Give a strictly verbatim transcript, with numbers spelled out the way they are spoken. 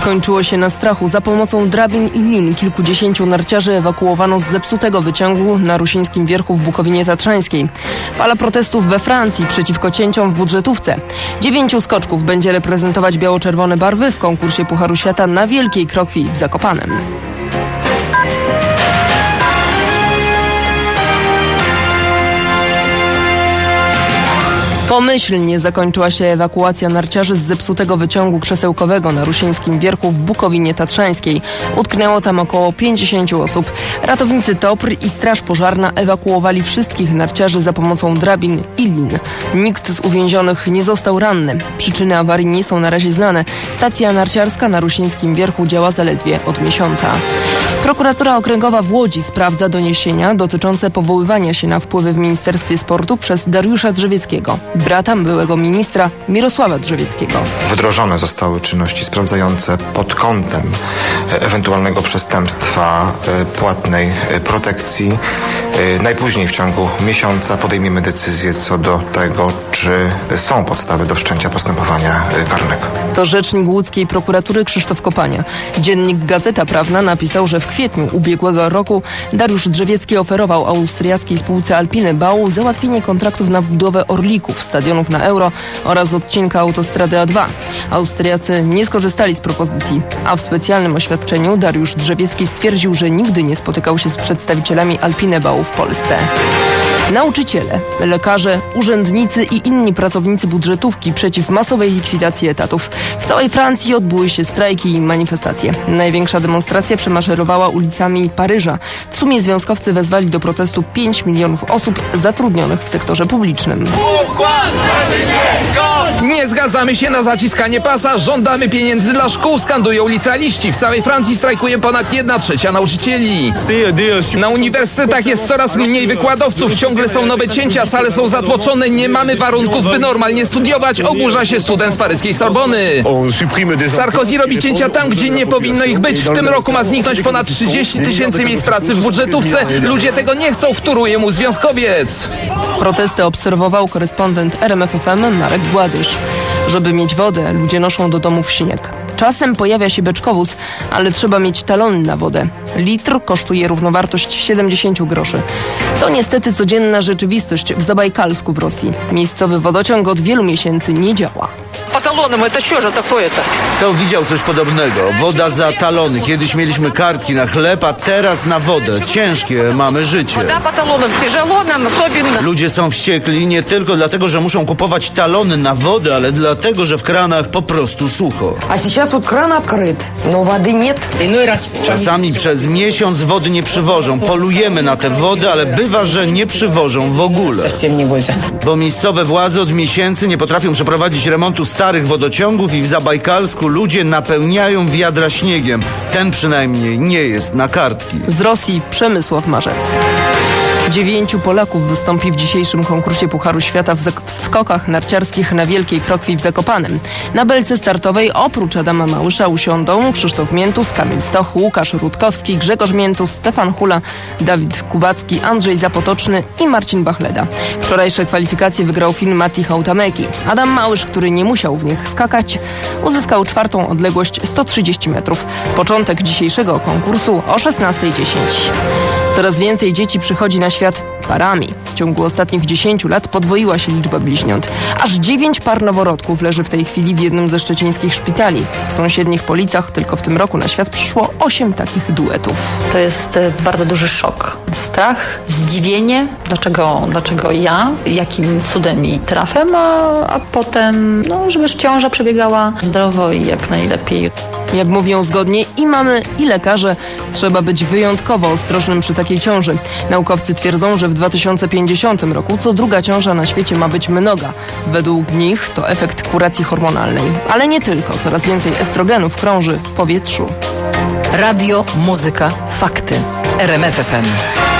Skończyło się na strachu. Za pomocą drabin i lin kilkudziesięciu narciarzy ewakuowano z zepsutego wyciągu na Rusińskim Wierchu w Bukowinie Tatrzańskiej. Fala protestów we Francji przeciwko cięciom w budżetówce. Dziewięciu skoczków będzie reprezentować biało-czerwone barwy w konkursie Pucharu Świata na Wielkiej Krokwi w Zakopanem. Pomyślnie zakończyła się ewakuacja narciarzy z zepsutego wyciągu krzesełkowego na Rusińskim Wierchu w Bukowinie Tatrzańskiej. Utknęło tam około pięćdziesięciu osób. Ratownicy T O P R i Straż Pożarna ewakuowali wszystkich narciarzy za pomocą drabin i lin. Nikt z uwięzionych nie został ranny. Przyczyny awarii nie są na razie znane. Stacja narciarska na Rusińskim Wierchu działa zaledwie od miesiąca. Prokuratura Okręgowa w Łodzi sprawdza doniesienia dotyczące powoływania się na wpływy w Ministerstwie Sportu przez Dariusza Drzewieckiego, brata byłego ministra Mirosława Drzewieckiego. Wdrożone zostały czynności sprawdzające pod kątem ewentualnego przestępstwa płatnej protekcji. Najpóźniej w ciągu miesiąca podejmiemy decyzję co do tego, czy są podstawy do wszczęcia postępowania karnego. To rzecznik łódzkiej prokuratury Krzysztof Kopania. Dziennik Gazeta Prawna napisał, że w kwietniu ubiegłego roku Dariusz Drzewiecki oferował austriackiej spółce Alpine Bau załatwienie kontraktów na budowę orlików, stadionów na Euro oraz odcinka autostrady A dwa. Austriacy nie skorzystali z propozycji, a w specjalnym oświadczeniu Dariusz Drzewiecki stwierdził, że nigdy nie spotykał się z przedstawicielami Alpine Bau w Polsce. Nauczyciele, lekarze, urzędnicy i inni pracownicy budżetówki przeciw masowej likwidacji etatów. W całej Francji odbyły się strajki i manifestacje. Największa demonstracja przemaszerowała ulicami Paryża. W sumie związkowcy wezwali do protestu pięć milionów osób zatrudnionych w sektorze publicznym. Nie zgadzamy się na zaciskanie pasa, żądamy pieniędzy dla szkół, skandują licealiści. W całej Francji strajkuje ponad jedna trzecia nauczycieli. Na uniwersytetach jest coraz mniej wykładowców, ciągle są nowe cięcia, sale są zatłoczone, nie mamy warunków, by normalnie studiować, oburza się student z paryskiej Sorbony. Sarkozy robi cięcia tam, gdzie nie powinno ich być. W tym roku ma zniknąć ponad trzydzieści tysięcy miejsc pracy w budżetówce. Ludzie tego nie chcą, wtóruje mu związkowiec. Protesty obserwował korespondent R M F F M Marek Gładysz. Żeby mieć wodę, ludzie noszą do domów śnieg. Czasem pojawia się beczkowóz, ale trzeba mieć talony na wodę. Litr kosztuje równowartość siedemdziesiąt groszy. To niestety codzienna rzeczywistość w Zabajkalsku w Rosji. Miejscowy wodociąg od wielu miesięcy nie działa. Po talonom, to co to такое-то? To widział coś podobnego. Woda za talony. Kiedyś mieliśmy kartki na chleb, a teraz na wodę. Ciężkie mamy życie. Woda po talonom, ciężko nam, особенно. Ludzie są wściekli nie tylko dlatego, że muszą kupować talony na wodę, ale dlatego, że w kranach po prostu sucho. A сейчас вот кран открыт, но воды нет. Czasami przez miesiąc wody nie przywożą. Polujemy na tę wodę, ale bywa, że nie przywożą w ogóle. Bo miejscowe władze od miesięcy nie potrafią przeprowadzić remontu starych wodociągów i w Zabajkalsku ludzie napełniają wiadra śniegiem. Ten przynajmniej nie jest na kartki. Z Rosji Przemysław Marzec. Dziewięciu Polaków wystąpi w dzisiejszym konkursie Pucharu Świata w, w skokach narciarskich na Wielkiej Krokwi w Zakopanem. Na belce startowej oprócz Adama Małysza usiądą Krzysztof Miętus, Kamil Stoch, Łukasz Rutkowski, Grzegorz Miętus, Stefan Hula, Dawid Kubacki, Andrzej Zapotoczny i Marcin Bachleda. Wczorajsze kwalifikacje wygrał film Mati Hautameki. Adam Małysz, który nie musiał w nich skakać, uzyskał czwartą odległość sto trzydzieści metrów. Początek dzisiejszego konkursu o szesnasta dziesięć. Coraz więcej dzieci przychodzi na świat parami. W ciągu ostatnich dziesięciu lat podwoiła się liczba bliźniąt. Aż dziewięć par noworodków leży w tej chwili w jednym ze szczecińskich szpitali. W sąsiednich Policach tylko w tym roku na świat przyszło osiem takich duetów. To jest bardzo duży szok. Strach, zdziwienie. Dlaczego, dlaczego ja? Jakim cudem mi trafem? A, a potem, no, żeby ciąża przebiegała zdrowo i jak najlepiej. Jak mówią zgodnie i mamy, i lekarze, trzeba być wyjątkowo ostrożnym przy takiej ciąży. Naukowcy twierdzą, że w dwa tysiące pięćdziesiątym roku co druga ciąża na świecie ma być mnoga. Według nich to efekt kuracji hormonalnej. Ale nie tylko. Coraz więcej estrogenów krąży w powietrzu. Radio, muzyka, fakty. R M F F M.